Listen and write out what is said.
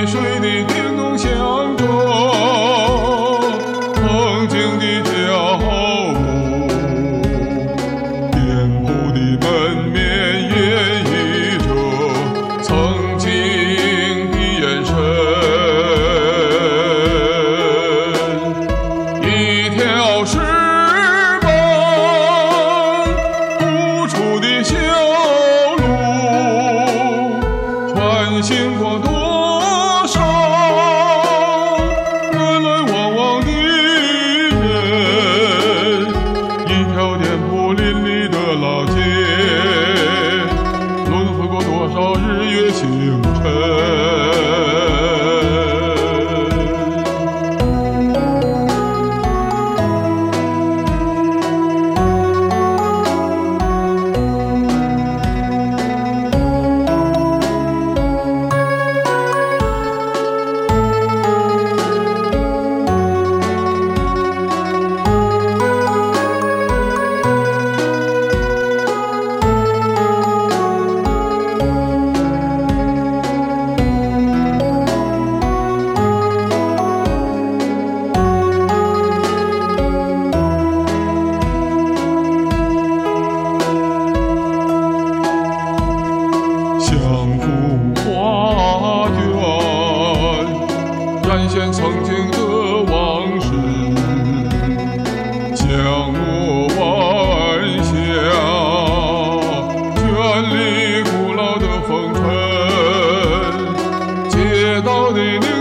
水的叮咚响着，曾经的脚步，店铺的门面演绎着曾经的眼神。一条石板铺出的小路，穿行过多少来来往往的人，一条店铺林立的老街，轮回过多少日月星辰。像幅画卷，展现曾经的往事，降落晚霞，绚丽古老的风尘，街道的